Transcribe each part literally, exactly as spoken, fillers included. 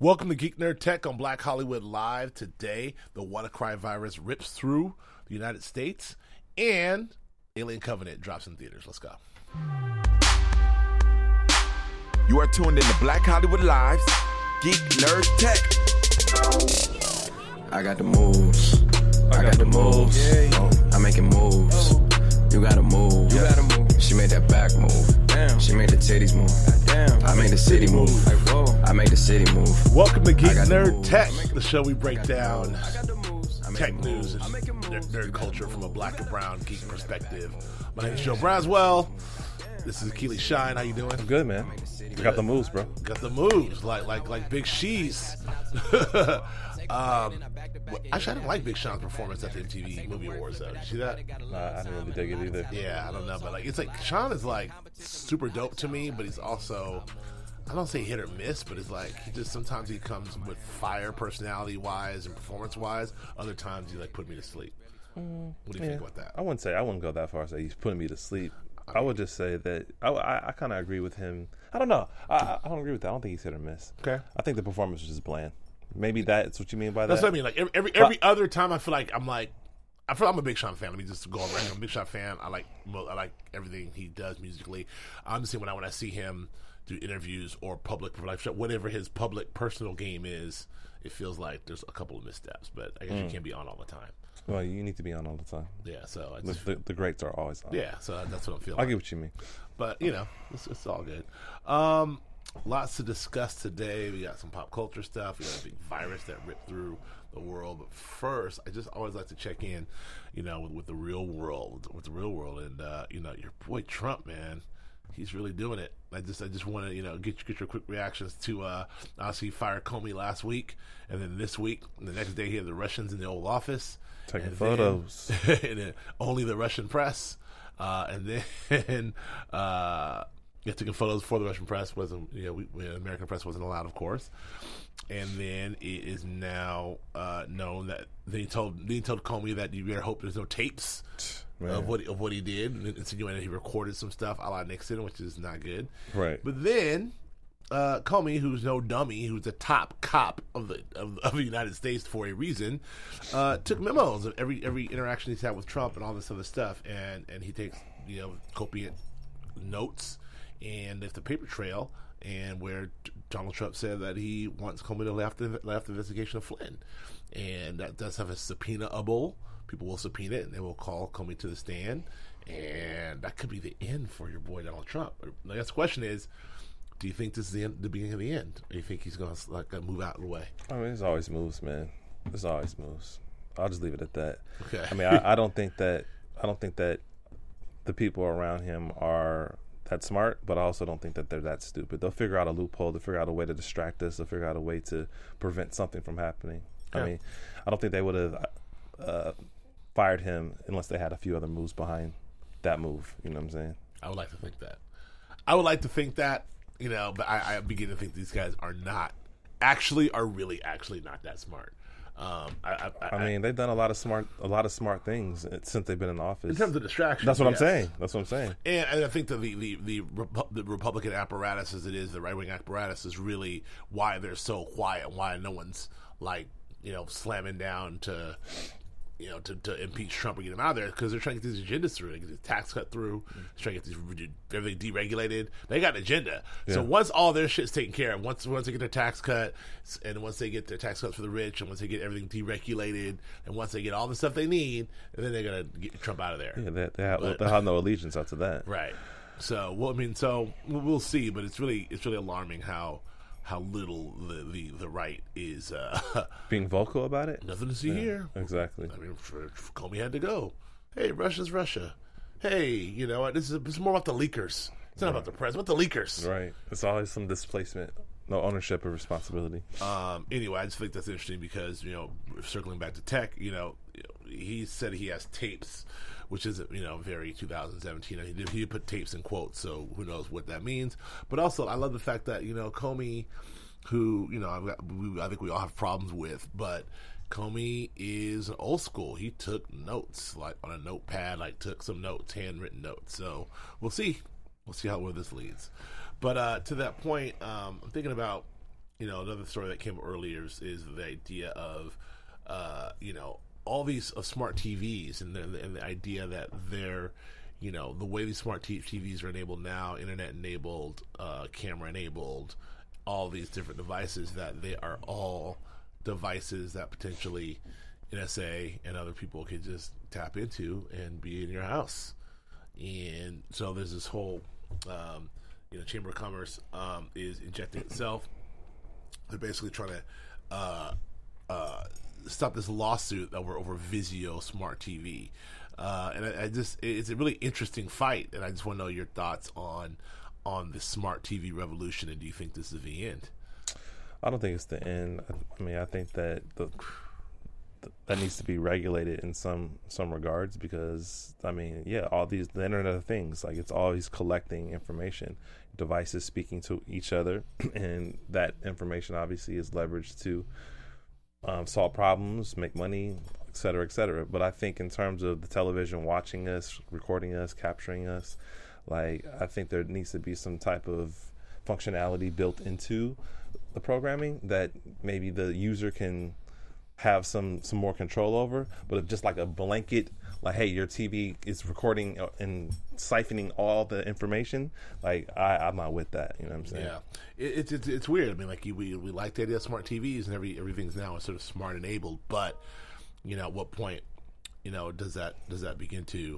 Welcome to Geek Nerd Tech on Black Hollywood Live. Today, the WannaCry virus rips through the United States, and Alien Covenant drops in theaters. Let's go. You are tuned in to Black Hollywood Live's Geek Nerd Tech. I got the moves. I, I got, got the moves. Yeah, yeah. Oh, I'm making moves. Oh. You gotta move. You gotta move. She made that back move. Damn. She made the titties move. Damn. I made the city move. Like, whoa. I made the city move. Welcome to Geek Nerd Tech, the show we break down tech news and nerd, nerd culture from a black and brown geek perspective. My name is Joe Braswell. This is Keely Shine. How you doing? I'm good, man. You got the moves, bro. Got the moves, like like like Big She's. um, actually, I didn't like Big Sean's performance at the M T V Movie Awards, though. Did you see that? Nah, I didn't really dig it either. Yeah, I don't know, but like it's like Sean is like super dope to me, but he's also, I don't say hit or miss, but it's like he just sometimes he comes with fire personality wise and performance wise. Other times he like put me to sleep. Mm, what do you yeah. think about that? I wouldn't say I wouldn't go that far. Say he's putting me to sleep. I would just say that I, I, I kind of agree with him. I don't know. I, I don't agree with that. I don't think he's hit or miss. Okay. I think the performance was just bland. Maybe that's what you mean by that. That's what I mean. Like every every, every but, other time, I feel like I'm like, I feel I'm a Big Sean fan. Let me just go on record. I'm a Big Sean fan. I like I like everything he does musically. I'm just saying when I when I see him do interviews or public like whatever his public personal game is, it feels like there's a couple of missteps. But I guess mm. you can't be on all the time. Well, you need to be on all the time. Yeah, so I just, the, the, the greats are always on. Yeah, so that's what I'm feeling. I like. get what you mean, but you know, it's, it's all good. Um, lots to discuss today. We got some pop culture stuff. We got a big virus that ripped through the world. But first, I just always like to check in, you know, with, with the real world, with the real world, and uh, you know, your boy Trump, man. He's really doing it. I just, I just want to, you know, get get your quick reactions to. Uh, obviously, he fired Comey last week, and then this week, and the next day, he had the Russians in the Oval Office taking and photos, then, and then only the Russian press, uh, and then uh, yeah, taking photos for the Russian press wasn't, you know, we, we, American press wasn't allowed, of course, and then it is now uh, known that they told they told Comey that you better hope there's no tapes. Man. Of what of what he did, and insinuating that he recorded some stuff a la Nixon, which is not good. Right. But then uh, Comey, who's no dummy, who's the top cop of the of, of the United States for a reason, uh, took memos of every every interaction he's had with Trump and all this other stuff, and and he takes, you know, copious notes, and there's the paper trail, and where Donald Trump said that he wants Comey to left the left the investigation of Flynn, and that does have a subpoena-able. People will subpoena it, and they will call Comey to the stand, and that could be the end for your boy Donald Trump. The next question is, do you think this is the, end, the beginning of the end, or do you think he's going to like move out of the way? I mean, it's always moves, man. It's always moves. I'll just leave it at that. Okay. I mean, I, I don't think that I don't think that the people around him are that smart, but I also don't think that they're that stupid. They'll figure out a loophole. They'll figure out a way to distract us. They'll figure out a way to prevent something from happening. Okay. I mean, I don't think they would have. Uh, fired him unless they had a few other moves behind that move. You know what I'm saying? I would like to think that. I would like to think that, you know, but I, I begin to think these guys are not, actually, are really actually not that smart. Um, I, I, I mean, they've done a lot of smart, a lot of smart things since they've been in office. In terms of distraction. That's what yes. I'm saying. That's what I'm saying. And, and I think that the the the, Repu- the Republican apparatus, as it is, the right wing apparatus, is really why they're so quiet. Why no one's like, you know, slamming down to. You know, to, to impeach Trump and get him out of there, because they're trying to get these agendas through. They get the tax cut through. They're trying to get these everything deregulated. They got an agenda. Yeah. So once all their shit's taken care of, once once they get their tax cut, and once they get their tax cuts for the rich, and once they get everything deregulated, and once they get all the stuff they need, and then they're gonna get Trump out of there. Yeah, they, they, have, but, they have no allegiance after that. Right. So, well, I mean, so we'll see. But it's really it's really alarming how. How little the, the, the right is uh, being vocal about it. Nothing to see yeah, here. Exactly. I mean, for, for Comey had to go. Hey, Russia's Russia. Hey, you know what? This is this is more about the leakers. It's not right. about the press. It's about the leakers. Right. It's always some displacement, no ownership or responsibility. Um. Anyway, I just think that's interesting because, you know, circling back to tech, you know, he said he has tapes, which is, you know, very two thousand seventeen. He did, he did put tapes in quotes, so who knows what that means. But also, I love the fact that, you know, Comey, who, you know, I've got, we, I think we all have problems with, but Comey is old school. He took notes, like on a notepad, like took some notes, handwritten notes. So we'll see. We'll see how where this leads. But uh, to that point, um, I'm thinking about you know, another story that came earlier is, is the idea of, uh, you know, all these uh, smart T Vs and the, and the idea that they're, you know, the way these smart t- TVs are enabled now, internet enabled, uh, camera enabled, all these different devices, that they are all devices that potentially N S A and other people could just tap into and be in your house. And so there's this whole, um, you know, Chamber of Commerce um, is injecting itself. They're basically trying to uh, uh, stop this lawsuit over over Vizio Smart T V. Uh, and I, I just, it's a really interesting fight, and I just want to know your thoughts on on the smart T V revolution. And do you think this is the end? I don't think it's the end. I mean, I think that the, that needs to be regulated in some some regards, because I mean, yeah, all these the Internet of Things, like, it's always collecting information, devices speaking to each other, and that information obviously is leveraged to um, solve problems, make money, et cetera, et cetera. But I think in terms of the television watching us, recording us, capturing us, like, I think there needs to be some type of functionality built into the programming that maybe the user can have some some more control over. But if just like a blanket, like, hey, your T V is recording and siphoning all the information, like, I, I'm not with that. You know what I'm saying? Yeah, it, it's it's it's weird. I mean, like, we we like the idea of smart T Vs, and every everything's now sort of smart enabled. But, you know, at what point, you know, does that does that begin to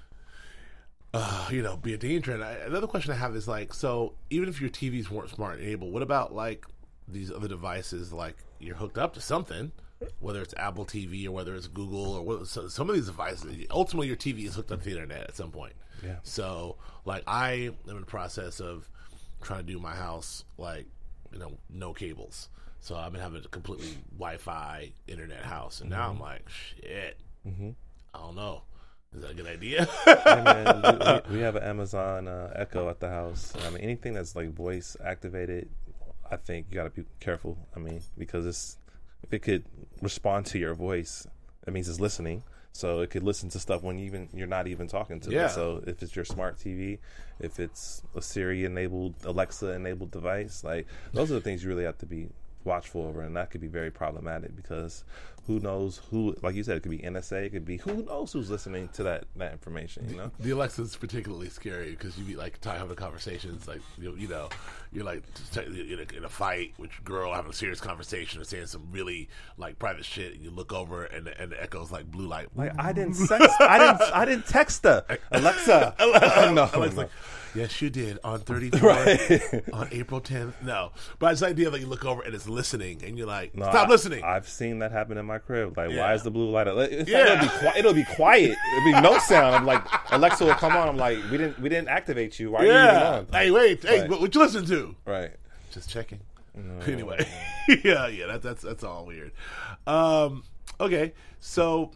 Uh, you know, be a danger? And I, another question I have is, like, so even if your T Vs weren't smart enabled, what about, like, these other devices? Like, you're hooked up to something, whether it's Apple T V or whether it's Google or what, so some of these devices, ultimately your T V is hooked up to the internet at some point. Yeah. So, like, I am in the process of trying to do my house, like, you know, no cables. So I've been having a completely Wi-Fi internet house, and mm-hmm. now I'm like, shit, mm-hmm. I don't know. Is that a good idea? Hey man, we, we have an Amazon uh, Echo at the house. I mean, anything that's like voice activated, I think you got to be careful. I mean, because it's if it could respond to your voice, that means it's listening. So it could listen to stuff when even you're not even talking to yeah. it. So if it's your smart T V, if it's a Siri enabled, Alexa enabled device, like, those are the things you really have to be watchful over, and that could be very problematic, because who knows who, like you said, it could be N S A, it could be who knows who's listening to that that information, you know? The Alexa's particularly scary, because you be like having conversations, like, you, you know, you're like in a, in a fight with your girl, having a serious conversation or saying some really like private shit, and you look over and the, and the echo's like blue light. Like, I didn't text, I didn't I didn't text her. Alexa. no, Alexa's like, yes, you did on thirty-four right. on April tenth. No, but it's the idea that you look over and it's listening, and you're like, no, stop I, listening. I've seen that happen in my crib. Like, yeah. why is the blue light? It's yeah. like, it'll be quiet. It'll be quiet. It'll be no sound. I'm like, Alexa will come on. I'm like, we didn't we didn't activate you. Why are yeah. you even on? Hey, wait. Hey, right. what, what you listen to? Right. Just checking. No. Anyway, yeah, yeah. That, that's that's all weird. Um, okay, so.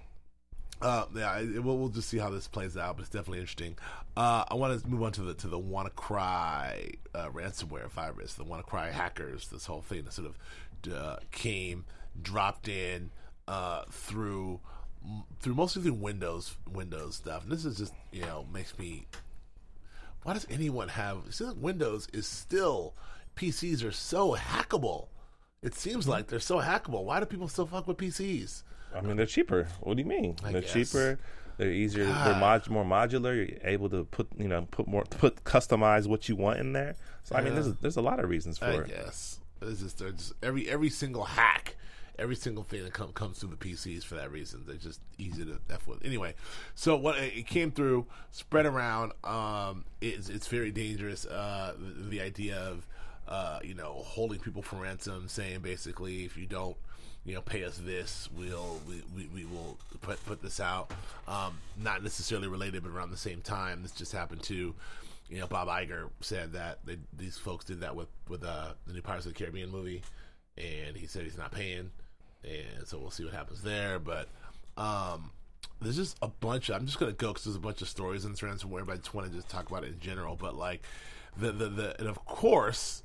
Uh, yeah, we'll, we'll just see how this plays out, but it's definitely interesting. Uh, I want to move on to the to the WannaCry uh, ransomware virus, the WannaCry hackers. This whole thing that sort of uh, came, dropped in uh, through through mostly through Windows Windows stuff. And this is just, you know, makes me. Why does anyone have? See, Windows is still, P Cs are so hackable. It seems like they're so hackable. Why do people still fuck with P Cs? I mean, they're cheaper. What do you mean? I they're guess. cheaper. They're easier. God. They're mod- more modular. You're able to put, you know, put more, put customize what you want in there. So I mean, there's there's a lot of reasons for I it. guess it's just, they're just every every single hack, every single thing that come, comes through the P Cs for that reason. They're just easy to f with. Anyway, so what it came through, spread around. Um, it's it's very dangerous. Uh, the, the idea of uh, you know, holding people for ransom, saying basically, if you don't, you know, pay us this, we'll we, we, we will put put this out. Um, not necessarily related, but around the same time. This just happened to, you know, Bob Iger said that they, these folks did that with with uh, the new Pirates of the Caribbean movie, and he said he's not paying, and so we'll see what happens there. But um, there's just a bunch of, I'm just gonna go because there's a bunch of stories in this ransomware, but I just want to just talk about it in general. But like the the, the and of course,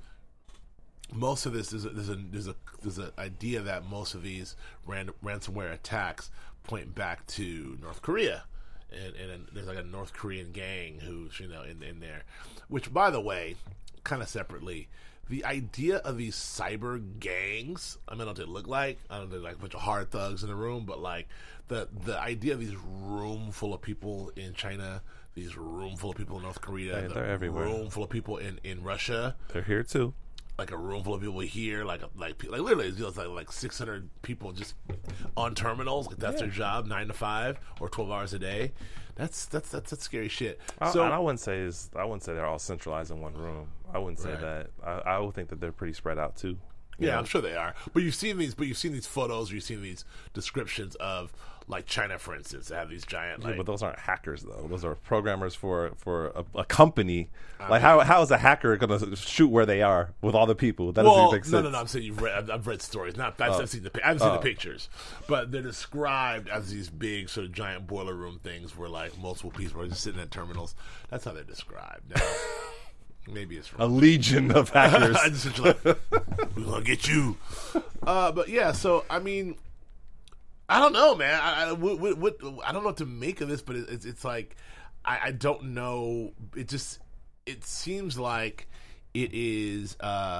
most of this is a, there's a there's a there's an idea that most of these ran, ransomware attacks point back to North Korea, and, and there's like a North Korean gang who's, you know, in in there. Which, by the way, kind of separately, the idea of these cyber gangs. I mean, I don't know what they look like. I don't know, they're like a bunch of hard thugs in a room, but like the the idea of these room full of people in China, these room full of people in North Korea, Hey, the they're everywhere. room full of people in, in Russia, They're here too. like a room full of people here, like like like literally, it's like like six hundred people just on terminals. Like that's Yeah. their job, nine to five or twelve hours a day. That's that's that's, that's scary shit. I, So and I wouldn't say is I wouldn't say they're all centralized in one room. I wouldn't say Right. that. I, I would think that they're pretty spread out too. You yeah, know? I'm sure they are. But you've seen these. But you've seen these photos. Or you've seen these descriptions of like China, for instance, that have these giant. Yeah, Like, but those aren't hackers though. Those are programmers for for a, a company. Like how how is a hacker going to shoot where they are with all the people? That well, doesn't make sense. no, no, no. I'm saying you've read. I've, I've read stories. Not. I've, I've seen the. pi- I haven't seen Oh. the pictures, but they're described as these big sort of giant boiler room things where like multiple people are just sitting at terminals. That's how they're described. Now, maybe it's A wrong. legion of hackers. I just like, we're gonna get you. Uh, but yeah, so I mean, I don't know, man. I, I, what, what, what, I don't know what to make of this, but it, it's it's like I, I don't know. It just it seems like it is.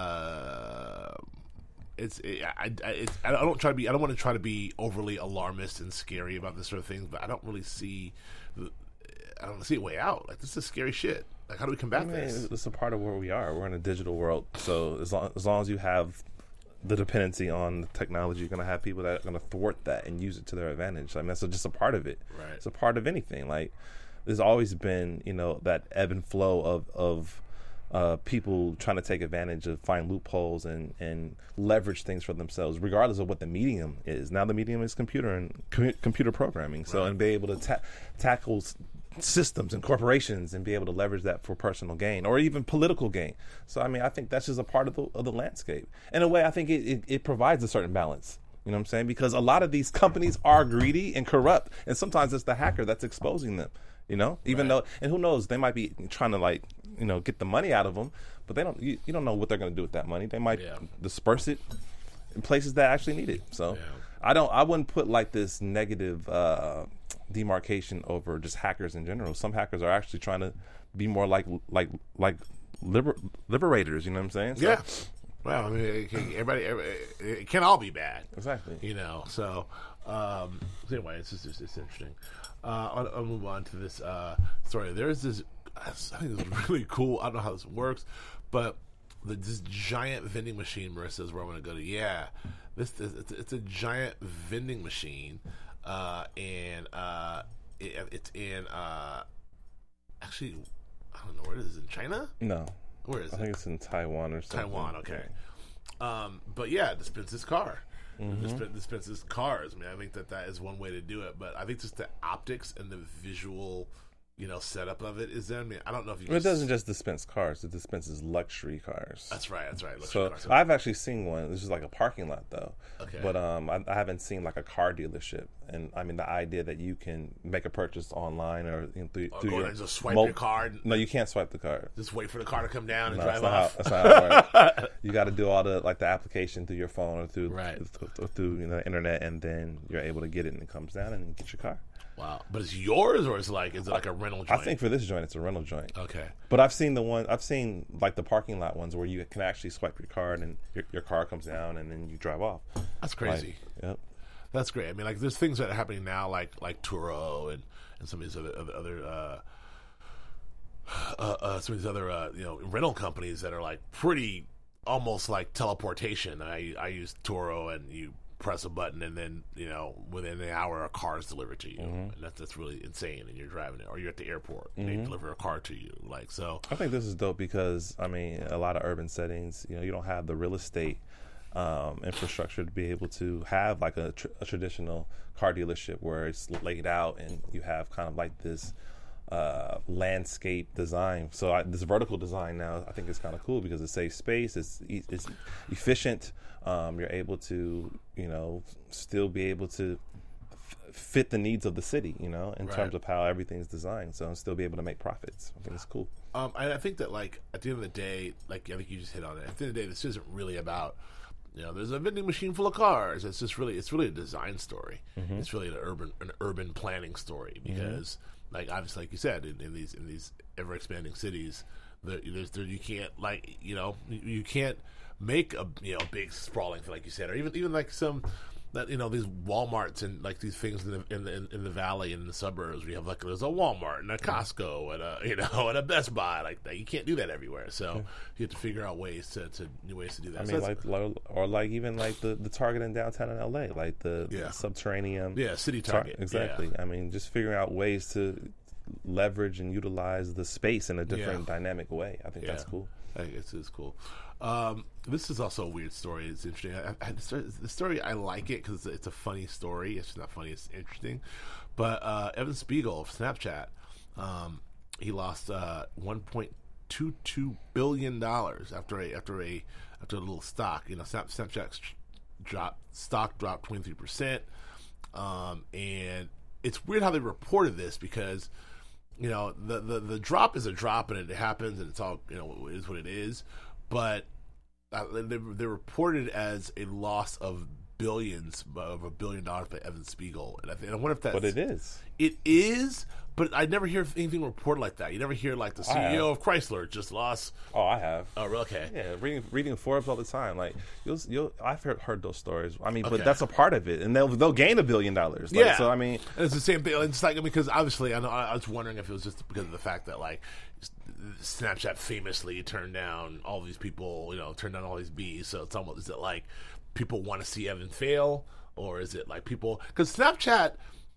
Uh, it's it, I, I, it's I don't try to be. I don't want to try to be overly alarmist and scary about this sort of things, but I don't really see. I don't see a way out. Like this is scary shit. Like how do we combat I mean, this? it's a part of where we are. We're in a digital world, so as long as, long as you have the dependency on technology, you're going to have people that are going to thwart that and use it to their advantage. I mean, that's just a part of it. Right. It's a part of anything. Like there's always been, you know, that ebb and flow of of uh, people trying to take advantage of, find loopholes and and leverage things for themselves, regardless of what the medium is. Now the medium is computer and com- computer programming. So Right. and be able to ta- tackle s- systems and corporations and be able to leverage that for personal gain or even political gain. So I mean, I think that's just a part of the of the landscape. In a way, I think it, it, it provides a certain balance. You know what I'm saying? Because a lot of these companies are greedy and corrupt, and sometimes it's the hacker that's exposing them. You know, even Right. though, and who knows, they might be trying to like, you know, get the money out of them, but they don't. You, you don't know what they're going to do with that money. They might Yeah. disperse it in places that actually need it. So, Yeah. I don't. I wouldn't put like this negative uh, demarcation over just hackers in general. Some hackers are actually trying to be more like like like liber- liberators. You know what I'm saying? So- Yeah. Well, I mean, it can, everybody, everybody, it can all be bad. Exactly. You know, so, um, so anyway, it's just, it's, it's interesting. Uh, I'll, I'll move on to this uh, story. There's this, I think it's really cool. I don't know how this works, but the, this giant vending machine, Marissa, is where I'm going to go to. Yeah, this, this it's, it's a giant vending machine, uh, and uh, it, it's in, uh, actually, I don't know where it is. In China? No, Where is I it? think it's in Taiwan or something. Taiwan, okay. Um, but yeah, dispenses car. Disp- dispenses cars. I mean, I think that that is one way to do it. But I think just the optics and the visual, you know, setup of it is there. I mean, I don't know if you. Well, it doesn't just dispense cars; it dispenses luxury cars. That's right. That's right. So Cars. I've actually seen one. This is like a parking lot though. Okay. But um, I, I haven't seen like a car dealership, and I mean the idea that you can make a purchase online or you know, through, Or through go your in and just swipe mo- your card. No, you can't swipe the card. Just wait for the car to come down and No, drive that's not, off. how, that's not how it works. You got to do all the like the application through your phone or through Right. through, through you know, the internet, and then you're able to get it, and it comes down and you get your car. Wow. But it's yours, or is it like is it like a rental I joint? think for this joint, it's a rental joint. Okay. But I've seen the one I've seen like the parking lot ones where you can actually swipe your card and your, your car comes down and then you drive off. That's crazy. Like, yep. That's great. I mean, like, there's things that are happening now, like like Turo and, and some of these other other, other uh, uh, uh, some of these other uh, you know rental companies that are like pretty almost like teleportation. I I use Turo, and you press a button, and then you know within an hour a car is delivered to you, and that's that's really insane. And you're driving it, or you're at the airport, and they deliver a car to you. Like so, I think this is dope because I mean a lot of urban settings, you know, you don't have the real estate um, infrastructure to be able to have like a, tr- a traditional car dealership where it's laid out and you have kind of like this uh, landscape design. So I, this vertical design now, I think is kind of cool because it saves space. It's e- it's efficient. Um, you're able to, you know, still be able to f- fit the needs of the city, you know, in Right. terms of how everything's designed. So and still be able to make profits. I think it's cool. Um, and I think that, like, at the end of the day, like, I think you just hit on it. At the end of the day, this isn't really about, you know, there's a vending machine full of cars. It's just really, it's really a design story. It's really an urban, an urban planning story because, like, obviously, like you said, in, in these, in these ever expanding cities, There, there's there, you can't like you know you, you can't make a you know big sprawling thing like you said, or even even like some that you know these Walmarts and like these things in the in the, in the valley and in the suburbs. We have like there's a Walmart and a Costco and a you know and a Best Buy like that. You can't do that everywhere, so yeah. you have to figure out ways to, to new ways to do that. I so mean, like or like even like the, the Target in downtown in L A, like the, yeah. the Subterranean, yeah, City Target, tar- exactly. Yeah. I mean, just figuring out ways to leverage and utilize the space in a different yeah. dynamic way. I think yeah. that's cool. I think it's, it's cool. Um, this is also a weird story. It's interesting. I, I, the, story, the story, I like it because it's a funny story. It's not funny. It's interesting. But uh, Evan Spiegel of Snapchat, um, he lost uh, one point two two billion dollars after a after a after a little stock. You know, Snap, Snapchat's drop stock dropped twenty-three percent, um, and it's weird how they reported this because. You know, the, the, the drop is a drop and it happens and it's all, you know, it is what it is. But uh, they, they're reported as a loss of billions, of a billion dollars by Evan Spiegel. And I, think, and I wonder if that's. But it is. It is, but I never hear anything reported like that. You never hear like the C E O of Chrysler just lost. Oh, I have. Oh, okay. Yeah, reading reading Forbes all the time. Like you'll, you'll I've heard, heard those stories. I mean, okay. but that's a part of it, and they'll they'll gain a billion dollars. Like, yeah. So I mean, and it's the same thing. It's like because obviously I know I was wondering if it was just because of the fact that like Snapchat famously turned down all these people, you know, turned down all these bees. So it's almost is it like people want to see Evan fail, or is it like people because Snapchat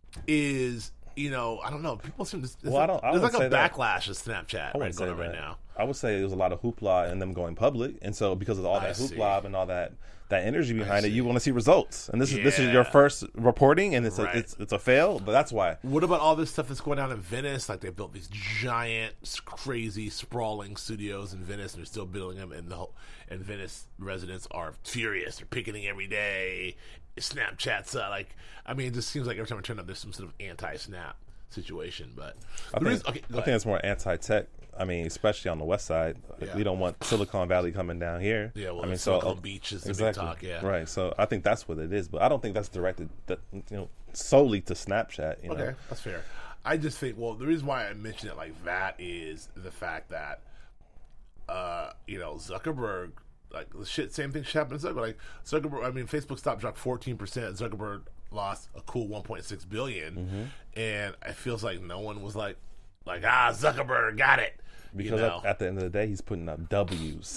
is. You know, I don't know. People seem to. Well, I don't. I there's like a that. backlash of Snapchat right going on right now. I would say there was a lot of hoopla and them going public, and so because of all that I hoopla see. and all that that energy behind it, you want to see results. And this yeah. is this is your first reporting, and it's right. a, it's it's a fail. But that's why. What about all this stuff that's going on in Venice? Like they built these giant, crazy, sprawling studios in Venice, and they're still building them. And the whole, and Venice residents are furious. They're picketing every day. Snapchat's uh, like, I mean, it just seems like every time I turn up, there's some sort of anti-Snap situation. But I think, reason, okay, I think it's more anti-tech. I mean, especially on the west side, yeah. we don't want Silicon Valley coming down here. Yeah, well, I mean, Silicon so, Beach is the exactly, big talk. Yeah, right. So I think that's what it is, but I don't think that's directed, that, you know, solely to Snapchat. You okay, know? That's fair. I just think, well, the reason why I mention it like that is the fact that, uh, you know, Zuckerberg. Like the shit, same thing should happen to Zuckerberg. Like Zuckerberg, I mean, Facebook stock dropped fourteen percent. Zuckerberg lost a cool one point six billion, mm-hmm. and it feels like no one was like, like ah, Zuckerberg got it. Because you know? at, at the end of the day, he's putting up W's.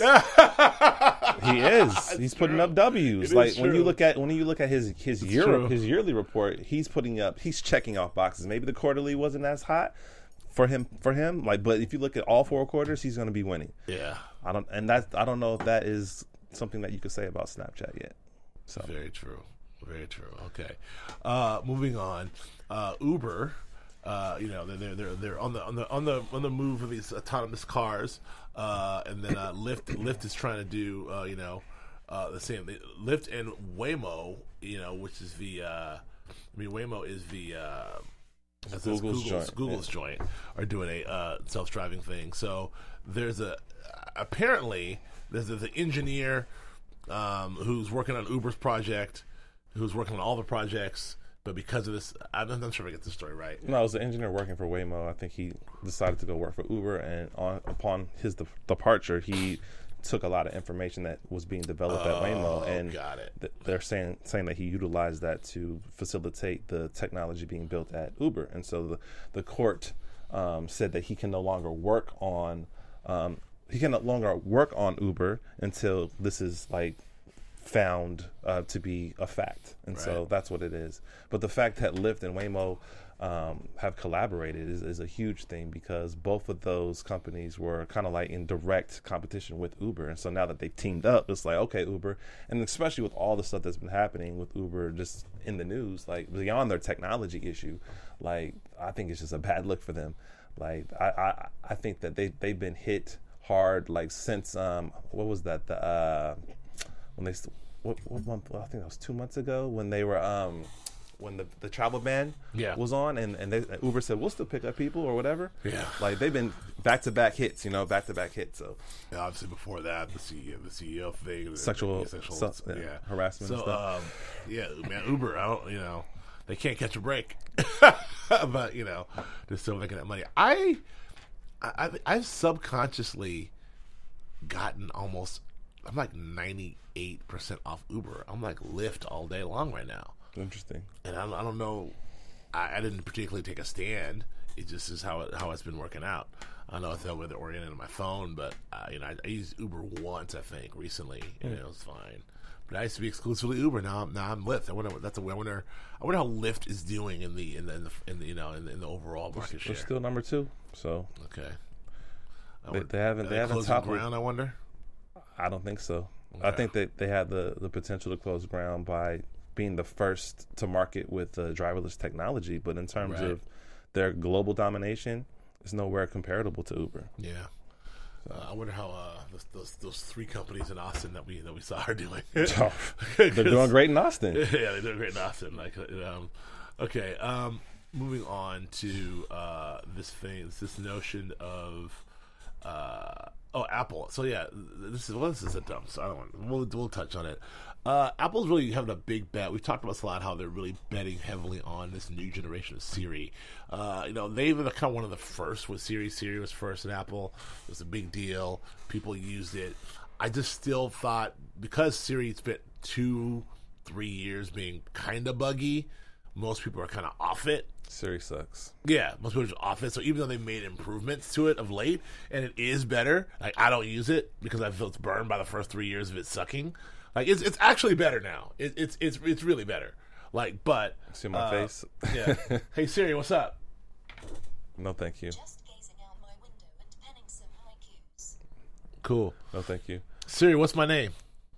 he is. He's putting true. up W's. It like when true. you look at when you look at his his it's year true. his yearly report, he's putting up. He's checking off boxes. Maybe the quarterly wasn't as hot for him. For him, like, but if you look at all four quarters, he's going to be winning. Yeah. I don't, and that's I don't know if that is something that you could say about Snapchat yet. So very true, very true. Okay, uh, moving on. Uh, Uber, uh, you know, they're they're they're on the on the on the on the move with these autonomous cars, uh, and then uh, Lyft Lyft is trying to do uh, you know uh, the same. Lyft and Waymo, you know, which is the uh, I mean Waymo is the uh, Google's, Google's joint, Google's yeah. joint are doing a uh, self-driving thing. So there's a apparently. There's the engineer um, who's working on Uber's project, who's working on all the projects, but because of this, I'm not sure if I get the story right. No, it was the engineer working for Waymo. I think he decided to go work for Uber, and on, upon his de- departure, he took a lot of information that was being developed oh, at Waymo, and got it. Th- they're saying saying that he utilized that to facilitate the technology being built at Uber, and so the the court um, said that he can no longer work on. Um, He can no longer work on Uber until this is like found uh, to be a fact, and right. so that's what it is. But the fact that Lyft and Waymo um, have collaborated is, is a huge thing because both of those companies were kind of like in direct competition with Uber, and so now that they've teamed up, it's like okay, Uber, and especially with all the stuff that's been happening with Uber just in the news, like beyond their technology issue, like I think it's just a bad look for them. Like I I, I think that they they've been hit hard like since um what was that the uh when they what, what month well, I think that was two months ago when they were um when the the travel ban yeah. was on and and they, Uber said we'll still pick up people or whatever. Yeah, like they've been back to back hits, you know, back to back hits. So yeah, obviously before that the C E O the C E O thing, sexual, the, sexual so, yeah, yeah. harassment. So and stuff. um, yeah, man, Uber, I don't you know they can't catch a break, but you know they're still making that money. I. I, I've, I've subconsciously gotten almost. I'm like ninety-eight percent off Uber. I'm like Lyft all day long right now. Interesting. And I, I don't know. I, I didn't particularly take a stand. It just is how it, how it's been working out. I don't know if that whether oriented on my phone, but uh, you know, I, I used Uber once, I think, recently, and mm. it was fine. But I used to be exclusively Uber. Now, I'm, now I'm Lyft. I wonder. That's a, I wonder. I wonder how Lyft is doing in the in the in the, in the you know in the, in the overall market they're, share. They're still number two. So okay. They, they haven't. They, they haven't toppled ground. I wonder. I don't think so. Okay. I think that they had the, the potential to close ground by being the first to market with uh, driverless technology. But in terms right. of their global domination, it's nowhere comparable to Uber. Yeah. So. Uh, I wonder how uh, those, those those three companies in Austin that we that we saw are doing. Oh, they're doing great in Austin. Yeah, they're doing great in Austin. Like, um, okay, um, moving on to uh, this thing, this notion of uh, oh, Apple. So yeah, this is well, this is a dump. So I don't want. We'll we'll touch on it. Uh, Apple's really having a big bet. We've talked about this a lot, how they're really betting heavily on this new generation of Siri. Uh, you know, they were kind of one of the first with Siri. Siri was first at Apple. It was a big deal. People used it. I just still thought, because Siri spent two, three years being kind of buggy, most people are kind of off it. Siri sucks. Yeah, most people are just off it. So even though they made improvements to it of late, and it is better, like I don't use it because I feel it's burned by the first three years of it sucking. Like it's it's actually better now. It, it's it's it's really better. Like, but see my uh, face. Yeah. Hey Siri, what's up? No, thank you. Just gazing out my window and penning some haikus. Cool. No, thank you. Siri, what's my name?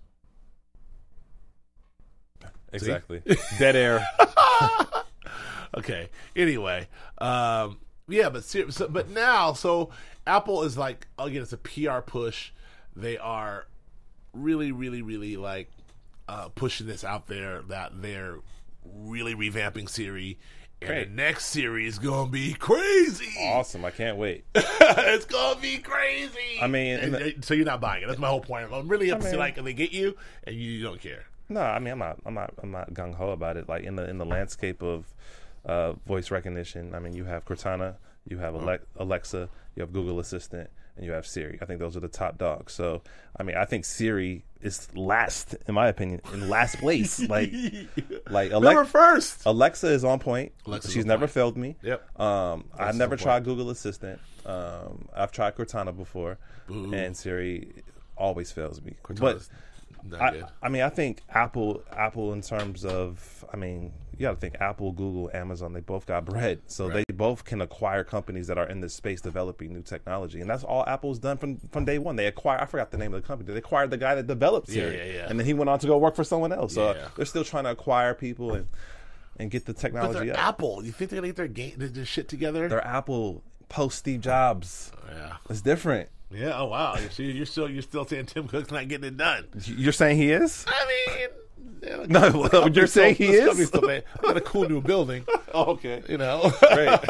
Exactly. Dead air. Okay. Anyway, um, yeah, but ser- so, but now, so Apple is like, again, it's a P R push. They are really, really, really like uh, pushing this out there that they're really revamping Siri. And Great. the next Siri is going to be crazy. Awesome. I can't wait. It's going to be crazy. I mean, and, the, so you're not buying it. That's my whole point. I'm really up I to see, mean, like, if they get you and you don't care. No, I mean, I'm not, I'm not, I'm not gung ho about it. Like in the in the landscape of uh, voice recognition, I mean, you have Cortana, you have Ale- Alexa, you have Google Assistant, and you have Siri. I think those are the top dogs. So, I mean, I think Siri is last, in my opinion, in last place. Like, like Ale- Never first. Alexa is on point. Alexa's She's on never point. failed me. Yep. Um, I've Alexa's never on tried point. Google Assistant. Um, I've tried Cortana before, Boo. and Siri always fails me. Cortana's but not I, good. I mean, I think Apple, Apple in terms of, I mean, you got to think Apple, Google, Amazon, they both got bread. So Right. they both can acquire companies that are in this space developing new technology. And that's all Apple's done from, from day one. They acquired, I forgot the name of the company. They acquired the guy that developed Siri. Yeah, yeah, yeah. And then he went on to go work for someone else. So Yeah. they're still trying to acquire people and, and get the But technology they're up. Apple. You think they're going to get their, game, their, their shit together? They're Apple post Steve Jobs. yeah. It's different. Yeah. Oh wow. You see, you're still you're still saying Tim Cook's not getting it done. You're saying he is? I mean, yeah, No, the company's you're saying still- he the is? company's still made- got a cool new building. Oh, okay. You know. Great.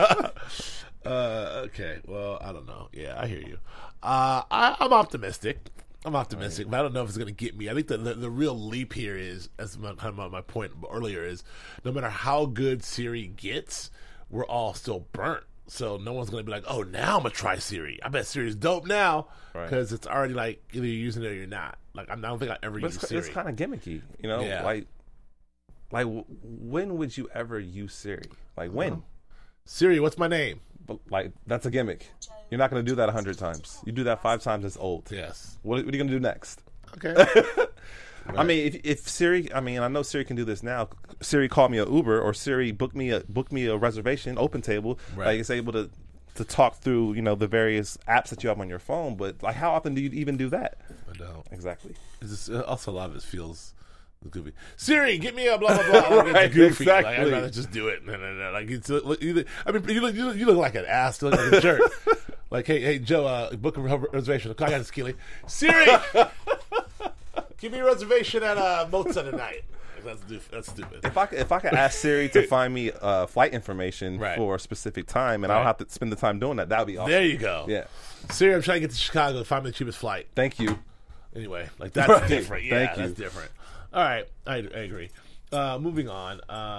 uh, okay. Well, I don't know. Yeah, I hear you. Uh, I, I'm optimistic. I'm optimistic, right. But I don't know if it's going to get me. I think the, the the real leap here is, as my, kind of my point earlier is, no matter how good Siri gets, we're all still burnt. So no one's going to be like, oh, now I'm going to try Siri. I bet Siri's dope now because Right. it's already like either you're using it or you're not. Like I don't think I ever But use it's, Siri. it's kind of gimmicky, you know. Yeah. Like, like w- when would you ever use Siri? Like when? Siri, what's my name? But like that's a gimmick. You're not going to do that a hundred times. You do that five times, it's old. Yes. What, what are you going to do next? Okay. I mean, if, if Siri, I mean, I know Siri can do this now. Siri call me a Uber, or Siri book me a book me a reservation, open table. Right. Like it's able to to talk through, you know, the various apps that you have on your phone. But like, how often do you even do that? I don't. Exactly. It's just, uh, also, a lot of it feels goofy. Siri, get me a blah blah blah. Like, Right, it's goofy. Like, exactly. I'd rather just do it. No, no, no. Like it's, uh, you, I mean, you look, you look, you look like an ass. You look like a jerk. Like, hey, hey, Joe, uh, book a reservation. I got this, Keely. Siri, give me a reservation at uh, Mozart tonight. That's doof- that's stupid. If I could, if I could ask Siri to find me uh, flight information Right. for a specific time, and I Right. don't have to spend the time doing that, that would be awesome. There you go. Yeah. Siri, I'm trying to get to Chicago. Find me the cheapest flight. Thank you. Anyway, like that's Right. different. Yeah, Thank you. that's different. All right, I, I agree. Uh, moving on. Um,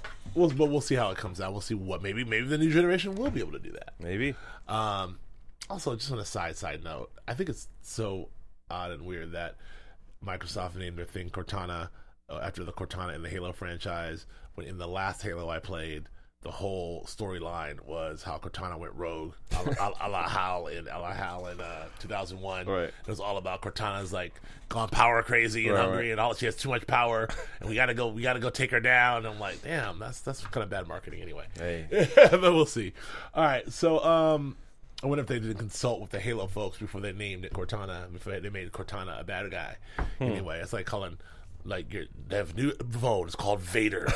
we'll, but we'll see how it comes out. We'll see what maybe maybe the new generation will be able to do that. Maybe. Um, also, just on a side side note, I think it's so odd and weird that Microsoft named their thing Cortana uh, after the Cortana in the Halo franchise. When in the last Halo I played, the whole storyline was how Cortana went rogue, a la, a la Hal in a la Hal in uh, two thousand one. Right. It was all about Cortana's like gone power crazy and Right, hungry, right. and all she has too much power, and we gotta go, we gotta go take her down. And I'm like, damn, that's that's kind of bad marketing anyway. Hey. But we'll see. All right, so um, I wonder if they didn't consult with the Halo folks before they named it Cortana, before they made Cortana a bad guy. Hmm. Anyway, it's like calling. Like your, they have a new phone. It's called Vader.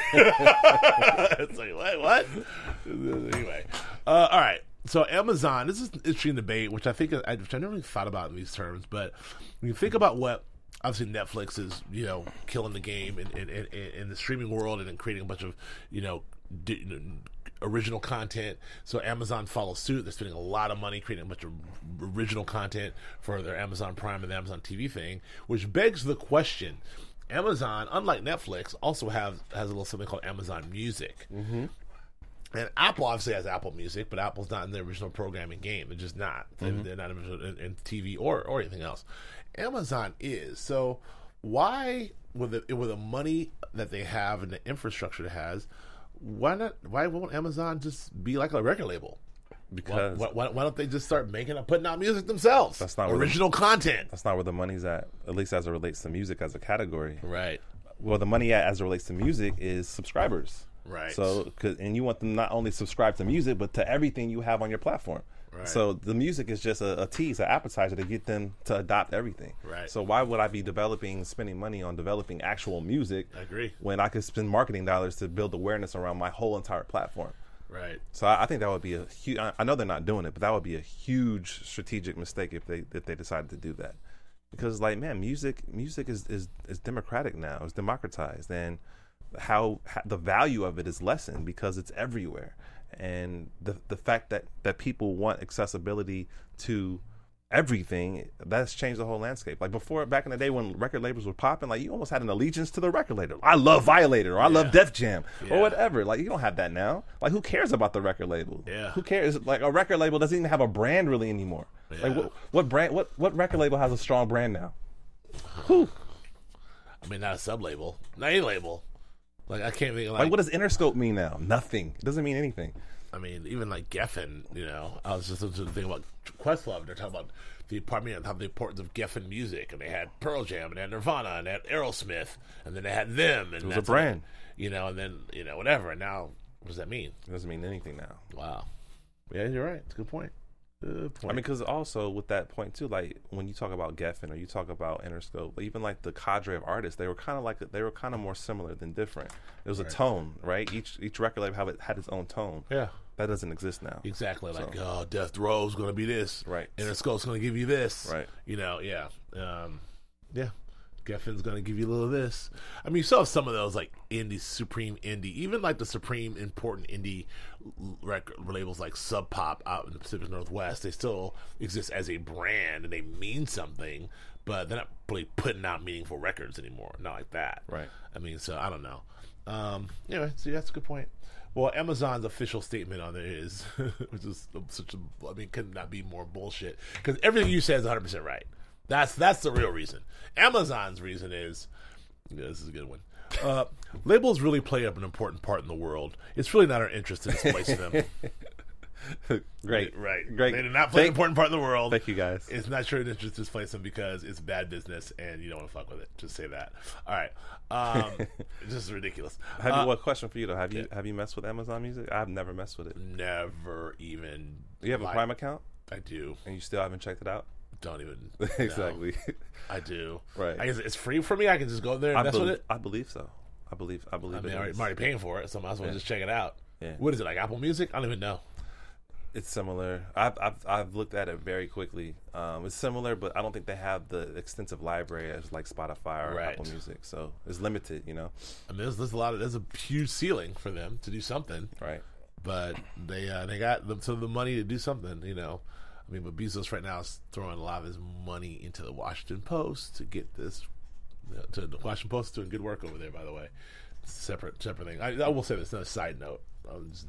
It's like what? What? Anyway, uh, all right. So Amazon. This is an interesting debate, which I think I, which I never really thought about in these terms. But when you think about what obviously Netflix is, you know, killing the game in in, in, in the streaming world and then creating a bunch of, you know, di- original content. So Amazon follows suit. They're spending a lot of money creating a bunch of original content for their Amazon Prime and the Amazon T V thing, which begs the question. Amazon, unlike Netflix, also has has a little something called Amazon Music. Mm-hmm. And Apple obviously has Apple Music, but Apple's not in the original programming game. They're just not. Mm-hmm. They're not in, in, in T V or, or anything else. Amazon is. So why, with the, with the money that they have and the infrastructure it has, why not? Why won't Amazon just be like a record label? Because why, why, why don't they just start making putting out music themselves? That's not where original the, content. That's not where the money's at. At least as it relates to music as a category. Right. Well, the money at as it relates to music is subscribers. Right. So, cause, and you want them not only subscribe to music, but to everything you have on your platform. Right. So the music is just a, a tease, an appetizer to get them to adopt everything. Right. So why would I be developing, spending money on developing actual music? I agree. When I could spend marketing dollars to build awareness around my whole entire platform. Right. So I, I think that would be a huge. I know they're not doing it, but that would be a huge strategic mistake if they if they decided to do that. Because like man, music music is is, is democratic now. It's democratized, and how, how the value of it is lessened because it's everywhere. And the the fact that that people want accessibility to everything, that's changed the whole landscape. Like before, back in the day when record labels were popping, like you almost had an allegiance to the record label. I love Violator, or I love Def Jam, Yeah. or whatever. Like you don't have that now. Like who cares about the record label? Yeah. Who cares? Like a record label doesn't even have a brand really anymore. Yeah. Like what, what brand? What what record label has a strong brand now? Who? I mean, not a sub label, not any label. Like I can't think of like, Like what does Interscope mean now? Nothing. It doesn't mean anything. I mean, even like Geffen, you know, I was just thinking about Questlove. They're talking about the department how the importance of Geffen music, and they had Pearl Jam, and they had Nirvana, and they had Aerosmith, and then they had them, and It was a that's brand. like, you know, and then you know whatever. And now, what does that mean? It doesn't mean anything now. Wow. Yeah, you're right. It's a good point. Good point. I mean, because also with that point too, like when you talk about Geffen or you talk about Interscope, even like the cadre of artists, they were kind of like they were kind of more similar than different. There was Right. a tone, right? Each each record label had, had its own tone. yeah. That doesn't exist now. Exactly. Like, So- oh, Death Row's going to be this. Right. Interscope's going to give you this. Right. You know, yeah. Um, yeah. Geffen's going to give you a little of this. I mean, you saw some of those, like, indie, supreme indie, even, like, the supreme important indie record labels like Sub Pop out in the Pacific Northwest. They still exist as a brand, and they mean something, but they're not really putting out meaningful records anymore. Not like that. Right. I mean, so I don't know. Um, anyway, see, that's a good point. Well, Amazon's official statement on it is, which is such a, I mean, could not be more bullshit. Because everything you said is one hundred percent right. That's that's the real reason. Amazon's reason is, yeah, this is a good one. Uh, labels really play up an important part in the world. It's really not our interest to displace them. Great. Right. Great. They do not play an Thank- important part in the world. Thank you guys. It's not your interest to displace them because it's bad business and you don't want to fuck with it. Just say that. All right. Um, it's just ridiculous. Have Uh, you, what question for you though? Have you have you messed with Amazon Music? I've never messed with it. Never even. You have a like- Prime account I do. and you still haven't checked it out? Don't even. no. Exactly. I do. Right. I guess it's free for me. I can just go there and I, mess bel- with it. I believe so. I believe. I believe I mean, it I already- is. I'm already paying for it, so I might as well Yeah. just check it out. Yeah. What is it, like Apple Music? I don't even know. It's similar. I've, I've I've looked at it very quickly. Um, it's similar, but I don't think they have the extensive library as like Spotify or Right. Apple Music. So it's limited, you know. I mean, there's, there's a lot of there's a huge ceiling for them to do something, Right. but they uh, they got them to the money to do something. You know, I mean, but Bezos right now is throwing a lot of his money into the Washington Post to get this. To the Washington Post is doing good work over there, by the way. separate separate thing. I, I will say this. Another side note. I'll just,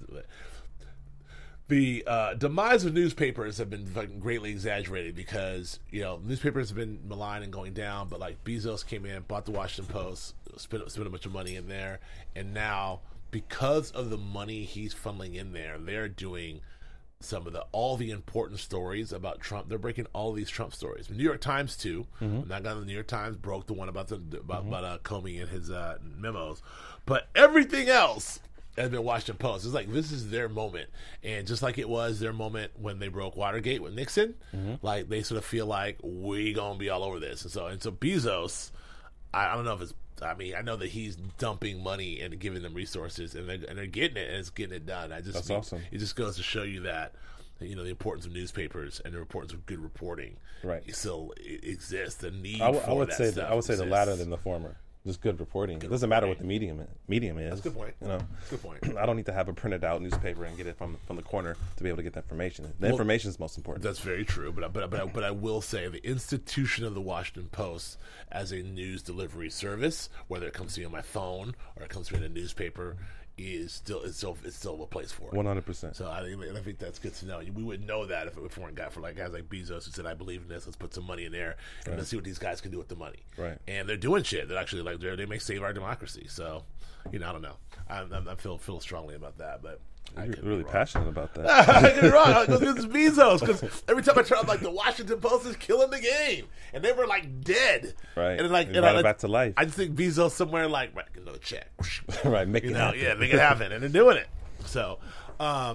the uh, demise of newspapers have been fucking greatly exaggerated because you know newspapers have been maligned and going down, but like Bezos came in, bought the Washington Post, spent spent a bunch of money in there, and now because of the money he's funneling in there, they're doing some of the all the important stories about Trump. They're breaking all of these Trump stories. The New York Times too. Mm-hmm. That guy in the New York Times broke the one about the about, mm-hmm. about uh, Comey and his uh, memos, but everything else has been Washington Post. It's like this is their moment, and just like it was their moment when they broke Watergate with Nixon, mm-hmm. like they sort of feel like we gonna be all over this, and so and so Bezos. I, I don't know if it's. I mean, I know that he's dumping money and giving them resources, and they're, and they're getting it, and it's getting it done. I just That's mean, awesome. It just goes to show you that, you know, the importance of newspapers and the importance of good reporting. Right. Still exists. The need I, w- for I would that say stuff the, I would say exists. the latter than the former. Just good reporting. Good it doesn't matter reporting. what the medium medium is. That's a good point. You know, Good point. I don't need to have a printed out newspaper and get it from from the corner to be able to get the information. The Well, information is most important. That's very true, but but but I, but I will say the institution of the Washington Post as a news delivery service, whether it comes to me on my phone or it comes to me in a newspaper, is still it's still it's still a place for it. One hundred percent. So I think I think that's good to know. We wouldn't know that if it weren't guy for like guys like Bezos who said, "I believe in this. Let's put some money in there and Right. let's see what these guys can do with the money." Right. And they're doing shit that actually like they they may save our democracy. So, you know, I don't know. I, I, I feel feel strongly about that, but. I You're could be really wrong. passionate about that. I could be wrong. I go, this is Bezos because every time I turn on, like the Washington Post is killing the game, and they were like dead. Right. And then, like, They and brought I, it back to life. I just think Bezos somewhere like right, another check. Right. Make You it know, happen. yeah, make it happen, and they're doing it. So, um,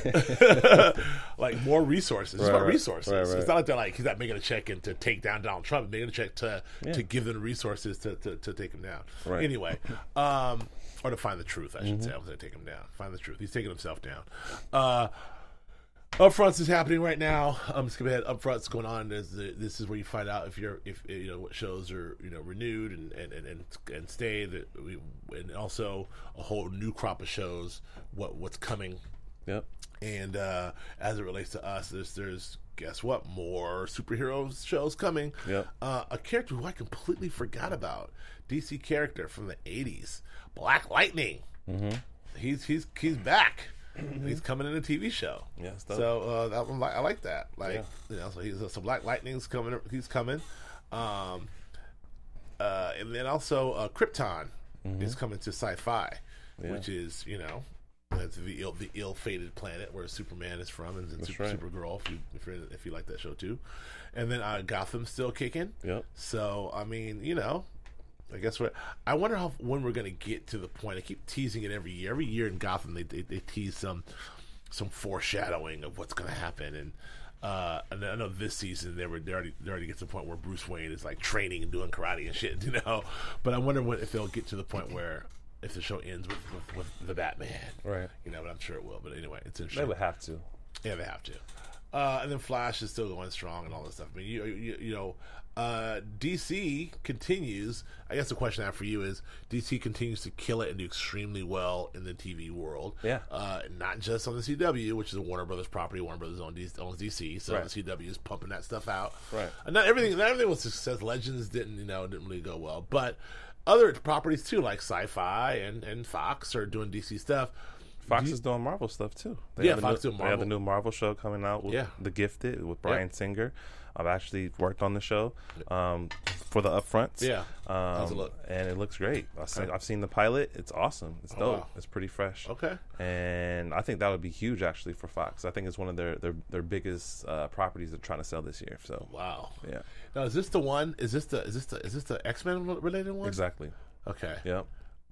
like more resources. It's Right, about right. resources. Right, right. It's not like they're like he's not making a check in to take down Donald Trump. He's making a check to Yeah. to give them resources to, to, to take him down. Right. Anyway, um, or to find the truth, I should Mm-hmm. say. I was going to take him down. Find the truth. He's taking himself down. Uh, Upfronts is happening right now. I'm just gonna ahead. Upfronts going on. There's the, this is where you find out if you're if you know what shows are you know renewed and and and and, and stay. That we, and also a whole new crop of shows. What what's coming. Yep. And uh, as it relates to us, there's there's guess what more superhero shows coming. Yep. Uh, a character who I completely forgot about. D C character from the eighties, Black Lightning. Mm-hmm. He's he's he's back. He's coming in a T V show. Yeah, it's dope. so uh, that one, I like that. Like Yeah. you know, so he's so Black Lightning's coming. He's coming, um, uh, and then also uh, Krypton is coming to Sci-Fi, Yeah. which is you know that's the ill the ill-fated planet where Superman is from, and, and That's Super, right. Supergirl. If you if, you're, if you like that show too, and then uh, Gotham's still kicking. Yep. So I mean, you know. I guess what I wonder how when we're gonna get to the point. I keep teasing it every year. Every year in Gotham, they they, they tease some some foreshadowing of what's gonna happen. And uh, and I know this season they were they already they already get to the point where Bruce Wayne is like training and doing karate and shit, you know. But I wonder when, if they'll get to the point where if the show ends with with, with the Batman, Right. You know. But I'm sure it will. But anyway, it's They interesting. would have to. Yeah, they have to. Uh, and then Flash is still going strong and all this stuff. I mean, you you, you know, uh, D C continues. I guess the question I have for you is: D C continues to kill it and do extremely well in the T V world. Yeah. Uh, not just on the C W, which is a Warner Brothers property. Warner Brothers owns D- owns D C, so Right. the C W is pumping that stuff out. Right. And not everything. Not everything was success. Legends didn't, you know, didn't really go well, but other properties too, like Sci-Fi and and Fox, are doing D C stuff. Fox Do you- is doing Marvel stuff too. They Yeah, have a Fox new, doing They have the Marvel. new Marvel show coming out with Yeah. The Gifted with Bryan Singer. I've actually worked on the show um, for the upfronts. Yeah. um, How's it look? And it looks great. I've seen, Okay. I've seen the pilot. It's awesome. It's Oh, dope. wow. It's pretty fresh. Okay. And I think that would be huge actually for Fox. I think it's one of their their, their biggest uh, properties they're trying to sell this year. So Wow. yeah, Now, is this the one? Is this the is this the is this the X Men related one? exactly. Okay. Yep.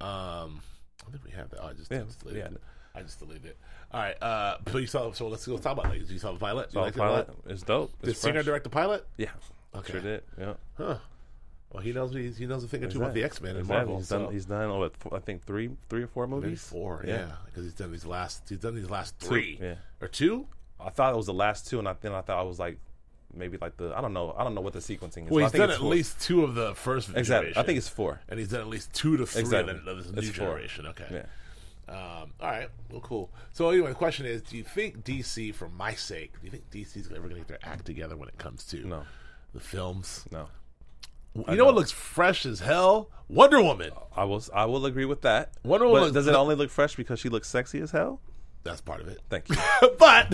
Um, I think we have that. Oh, I just, Yeah, just deleted yeah. it. I just deleted it. All right. Uh, so you saw. So let's go talk about it. You saw the pilot. So you the liked it a pilot lot? is dope. Did It's Singer fresh. direct the pilot? Yeah. Okay. Sure did. Yeah. Huh. Well, he knows he, he knows a thing or two about the X Men and Exactly. Marvel. He's so. done. He's done. Oh, what, four, I think three, three or four movies. Maybe four. Yeah. Yeah, because he's done these last. He's done these last three. yeah. Or two. I thought it was the last two, and I, then I thought I was like, maybe like the I don't know. I don't know what the sequencing is. Well, but I he's think done it's at four. least two of the first Exactly. generation. I think it's four. and he's done at least two to three Exactly. of, the, of this It's new four. generation. Okay. Yeah. Um, all right. Well, cool. So anyway, the question is: do you think D C, for my sake, do you think D C's ever going to get their act together when it comes to No. the films? No. You know what looks fresh as hell? Wonder Woman. I will. I will agree with that. Wonder Woman But looks- does it only look fresh because she looks sexy as hell? That's part of it. Thank you. but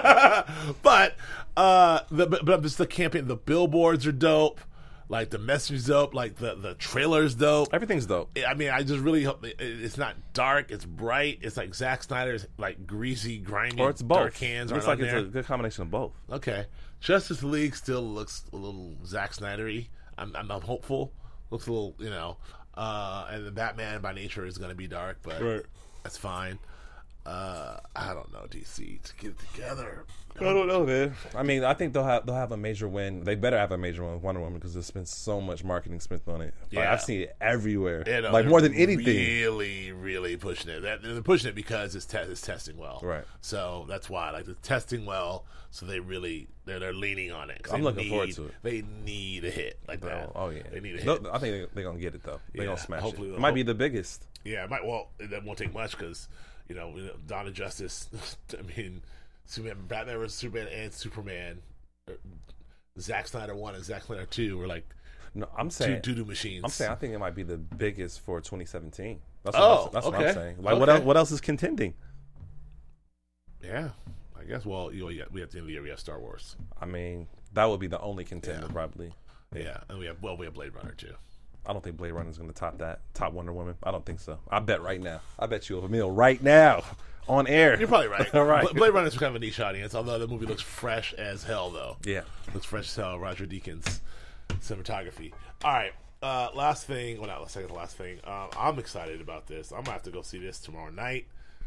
but uh the but, but just the campaign, the billboards are dope, like the message dope, like the the trailer's dope. Everything's dope. I mean, I just really hope it- it's not dark, it's bright, it's like Zack Snyder's like greasy, grimy Or it's both. dark hands It looks right like on it's there. a good combination of both. Okay. Justice League still looks a little Zack Snyder-y. I'm, I'm I'm hopeful. Looks a little, you know, uh and the Batman by nature is going to be dark, but Right. that's fine. Uh, I don't know, D C, to get it together. I don't know, man. I mean, I think they'll have they'll have a major win. They better have a major win with Wonder Woman because there's been so much marketing spent on it. Like, Yeah. I've seen it everywhere, You know, like they're more than anything. Really, really pushing it. That, they're pushing it because it's, te- it's testing well. Right. So that's why, like, it's testing well. So they really they're they're leaning on it. 'cause I'm they looking need, forward to it. They need a hit like that. Oh, oh, yeah, They need a hit. No, I think they're gonna get it though. They're Yeah, gonna smash hopefully it. they'll- It might be the biggest. Yeah, it might. Well, that won't take much because you know, you know, Dawn of Justice. I mean, Superman, Batman versus Superman, and Superman. uh, Zack Snyder one and Zack Snyder two were like No, I'm two saying. doo doo machines. I'm saying I think it might be the biggest for twenty seventeen. That's Oh, what, I'm, that's what okay. I'm saying. Like what Okay. else? What else is contending? Yeah, I guess. Well, you know, yeah, we at the end of the year we have Star Wars. I mean, that would be the only contender Yeah. probably. Yeah, and we have well, we have Blade Runner too. I don't think Blade Runner is going to top that. Top Wonder Woman. I don't think so. I bet right now. I bet you a meal right now on air. You're probably right. All right. Bla- Blade Runner is kind of a niche audience, although the movie looks fresh as hell, though. Yeah. Looks fresh as hell. Roger Deakins cinematography. All right. Uh, last thing. Well, not second to last thing. Um, I'm excited about this. I'm gonna have to go see this tomorrow night.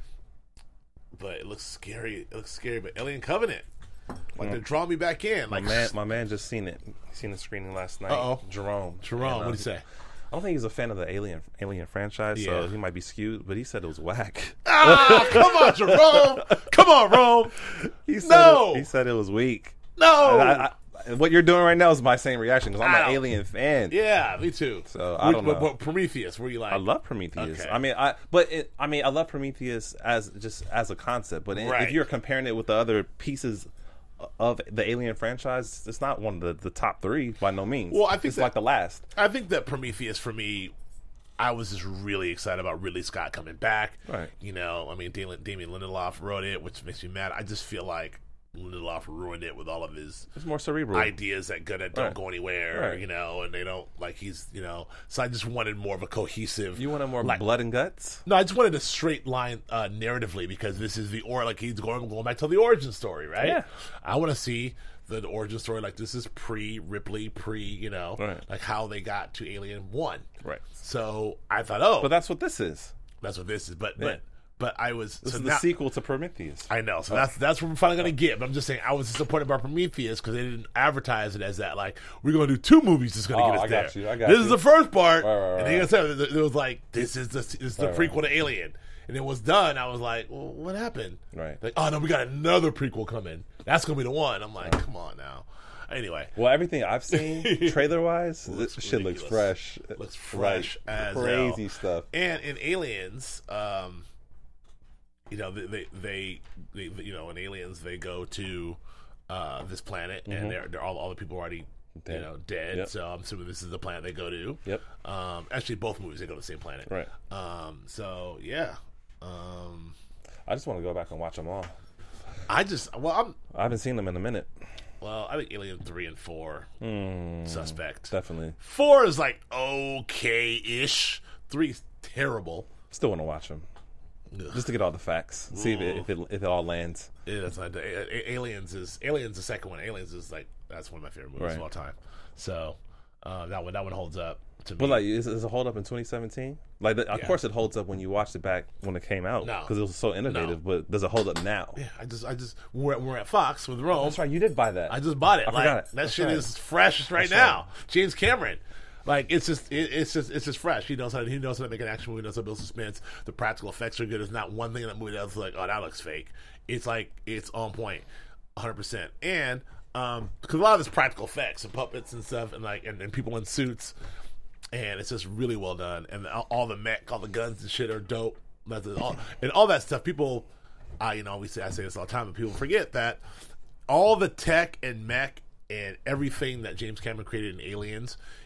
But it looks scary. It looks scary. But Alien Covenant, like they're drawing me back in. My Like man, my man just seen it. Seen the screening last night. Uh-oh. Jerome. Jerome, And, uh, what did he say? I don't think he's a fan of the Alien Alien franchise, Yeah. so he might be skewed. But he said it was whack. Ah, come on, Jerome. Come on, Rome. He said No! it, he said it was weak. No. I, I, what you're doing right now is my same reaction because I'm I an don't- Alien fan. Yeah, me too. So, I Which- don't but, know. but Prometheus, were you like? I love Prometheus. Okay. I mean, I but it, I mean, I love Prometheus as just as a concept. But in- Right. if you're comparing it with the other pieces of the Alien franchise, it's not one of the, the top three by no means. Well, I think it's that- like the last. I think that Prometheus for me, I was just really excited about Ridley Scott coming back. Right. You know, I mean, Damien, Damien Lindelof wrote it, which makes me mad. I just feel like Lindelof ruined it with all of his It's more cerebral. ideas that good that don't Right. go anywhere. Right. You know, and they don't like he's you know. So I just wanted more of a cohesive. You wanted more like, blood and guts. No, I just wanted a straight line uh, narratively because this is the or like he's going going back to the origin story, right? Yeah. I want to see the origin story. Like this is pre Ripley, pre you know, Right. like how they got to Alien One. Right. So I thought, oh, But that's what this is. that's what this is. But Yeah. but but I was This so is now, the sequel to Prometheus. I know. So that's that's what we're finally gonna get. But I'm just saying, I was disappointed about Prometheus because they didn't advertise it as that. Like we're gonna do two movies that's gonna Oh, get us I got there. you, I got this you. is the first part, Right, right, and then right. said it was like this is the this is the Right, prequel to Alien, and it was done. I was like, well, what happened? Right. Like, oh no, we got another prequel coming. That's gonna be the one. I'm like, come on now. Anyway, Well, everything I've seen trailer wise, Looks this shit looks ridiculous. fresh. looks fresh Like, as crazy hell. stuff. And in Aliens, um, you know, they, they, they, they, you know, in Aliens, they go to uh, this planet, and they're, they're all all the people are already, Dead. you know, dead. Yep. So I'm assuming this is the planet they go to. Yep. Um, actually, both movies they go to the same planet. Right. Um, so yeah. Um, I just want to go back and watch them all. I just well, I'm I haven't seen them in a minute. well, I think Alien three and four Mm, suspect. definitely. Four is like okay ish. Three's terrible. Still want to watch them. Just to get all the facts, see if it, if it if it all lands. Yeah, that's not, A- A- Aliens is Aliens the second one. Aliens is like that's one of my favorite movies Right. of all time. So uh, that one that one holds up to me. But like, is, is it hold up in twenty seventeen? Like, the, of Yeah. course it holds up when you watched it back when it came out No. because it was so innovative. But does it hold up now? yeah, I just I just we're at, we're at Fox with Rome. That's right. You did buy that. I just bought it. I like forgot it. that That's shit right. is fresh right That's now. right. James Cameron. Like it's just it, it's just it's just fresh. He knows how to, he knows how to make an action movie. He knows how to build suspense. The practical effects are good. There's not one thing in that movie that's like, oh, that looks fake. It's like it's on point, one hundred percent. And um, because a lot of it's practical effects and puppets and stuff, and like and, and people in suits, and it's just really well done. And all, all the mech, all the guns and shit are dope. That's all, and all that stuff. People, I you know we say I say this all the time, but people forget that all the tech and mech and everything that James Cameron created in Aliens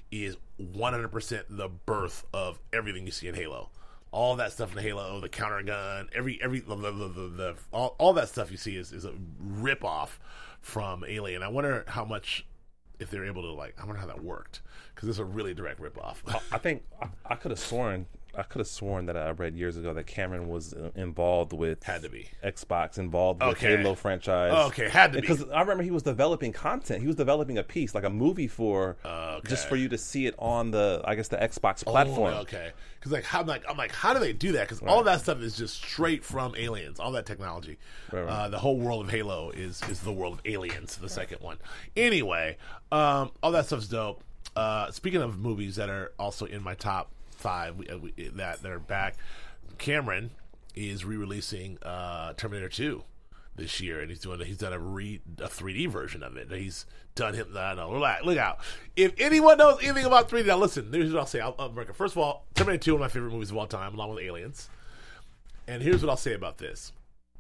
is one hundred percent the birth of everything you see in Halo. All that stuff in Halo, the counter gun, every every the, the, the, the all, all that stuff you see is, is a rip off from Alien. I wonder how much, if they're able to like, I wonder how that worked, because it's a really direct rip off. I think I, I could have sworn I could have sworn that I read years ago that Cameron was uh, involved with Had to be. Xbox, involved with Okay. Halo franchise. Oh, okay, had to be. Because I remember he was developing content. He was developing a piece, like a movie for Okay. just for you to see it on the, I guess, the Xbox platform. Oh, okay, because like, how, I'm like, I'm like, how do they do that? Because all that stuff is just straight from Aliens. All that technology, Right, right. Uh, the whole world of Halo is is the world of Aliens, the second one. Anyway, um, all that stuff's dope. Uh, speaking of movies that are also in my top five we, uh, we, that that are back, Cameron is re-releasing uh, Terminator two this year, and he's doing he's done a re a three D version of it. He's done him. I know. Relax, look out. If anyone knows anything about three D, now listen. Here's what I'll say. I'll, I'll break it. First of all, Terminator two, one of my favorite movies of all time, along with Aliens. And here's what I'll say about this.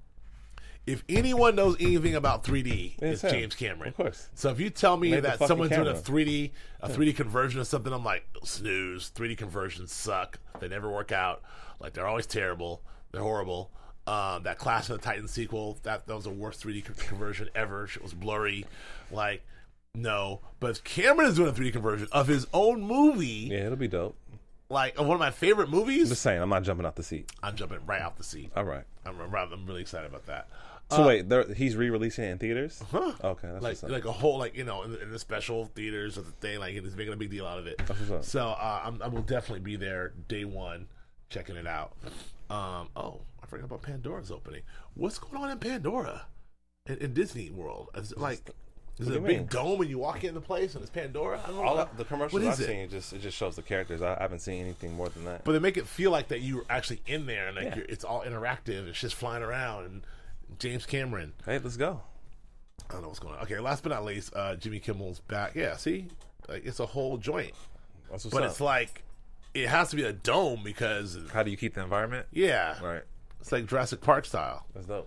If anyone knows anything about three D, It's it's him. James Cameron. Of course. So if you tell me Made the that fucking someone's doing a camera. three D a three D conversion of something, I'm like, snooze. three D conversions suck. They never work out. Like, they're always terrible. They're horrible. Um, that Clash of the Titans sequel, that, that was the worst three D co- conversion ever. It was blurry. Like, no. But if Cameron is doing a three D conversion of his own movie, Yeah, it'll be dope. like of one of my favorite movies, I'm just saying, I'm not jumping out the seat. I'm jumping right out the seat. All right. I'm, I'm really excited about that. So wait, there, he's re-releasing it in theaters? Huh? Okay, that's like what's up. like a whole like you know in the, in the special theaters of the thing, like he's making a big deal out of it. That's what's up. So uh, I'm, I will definitely be there day one, checking it out. Um, oh, I forgot about Pandora's opening. What's going on in Pandora, in, in Disney World? Is it like is What it do a you big mean? dome when you walk in the place and it's Pandora? I don't know. All that, the commercials What I've is it? seen, it just it just shows the characters. I haven't seen anything more than that. But they make it feel like that you're actually in there and like Yeah. you're, it's all interactive. It's just flying around and James Cameron. Hey, let's go. I don't know what's going on. Okay, last but not least, uh, Jimmy Kimmel's back. Yeah, see, like it's a whole joint, That's what's but up. it's like it has to be a dome because How do you keep the environment? yeah, Right. it's like Jurassic Park style. That's dope.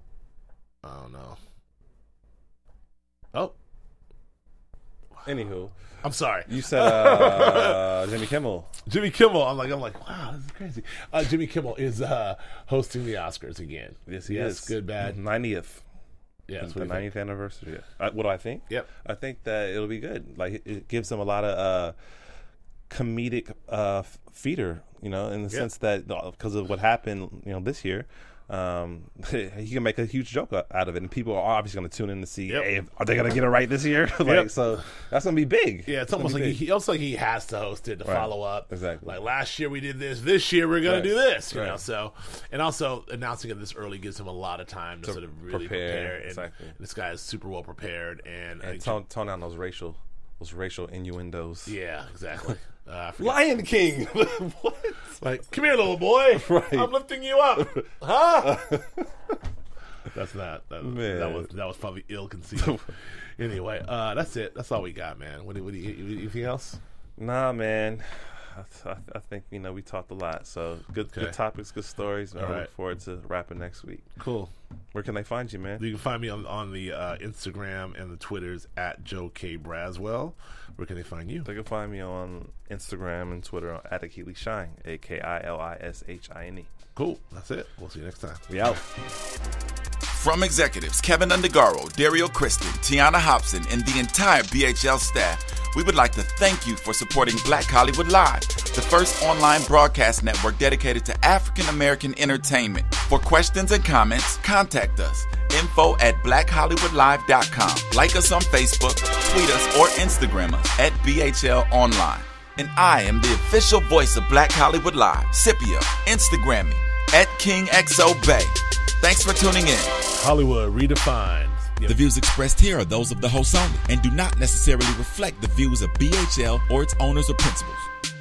I don't know. Oh, Anywho, I'm sorry, you said uh, Jimmy Kimmel. Jimmy Kimmel. I'm like, I'm like, wow, this is crazy. Uh, Jimmy Kimmel is uh, hosting the Oscars again. Yes, he yes, is. good, bad. ninetieth. Yeah, that's the what he ninetieth anniversary. Uh, what do I think? Yep. I think that it'll be good. Like it, it gives them a lot of uh, comedic uh, f- feeder, you know, in the Yep. sense that because of what happened, you know, this year, um, he can make a huge joke out of it, and people are obviously going to tune in to see, Yep. hey, are they going to get it right this year? like, Yep. so that's going to be big. Yeah, it's gonna almost be like he, big. he also like he has to host it to Right. follow up. Exactly. Like last year we did this, this year we're gonna Right. do this. You know, Right. so and also announcing it this early gives him a lot of time to, To sort of really prepare, prepare. And exactly. this guy is super well prepared, and, I and think- tone, tone down those racial, those racial innuendos. yeah, exactly. Uh, I forget- Lion King. What? like, come here, little boy. Right. I'm lifting you up, huh? That's not that, Man. that was that was probably ill conceived. Anyway, uh, that's it. That's all we got, man. What do, what do you, anything else? Nah, man. I, I, I think you know we talked a lot. So good, Okay. good topics, good stories. I All look right. forward to rapping next week. Cool. Where can they find you, man? You can find me on on the uh, Instagram and the Twitters at Joe K Braswell. Where can they find you? They can find me on Instagram and Twitter at Akili Shine, A K I L I S H I N E. Cool. That's it. We'll see you next time. We out. From executives Kevin Undergaro, Dario Kristen, Tiana Hobson, and the entire B H L staff, we would like to thank you for supporting Black Hollywood Live, the first online broadcast network dedicated to African American entertainment. For questions and comments, contact us. Info at black hollywood live dot com. Like us on Facebook, tweet us, or Instagram us at B H L Online. And I am the official voice of Black Hollywood Live, Scipio. Instagram me at King X O Bay. Thanks for tuning in. Hollywood redefined. The views expressed here are those of the host only and do not necessarily reflect the views of B H L or its owners or principals.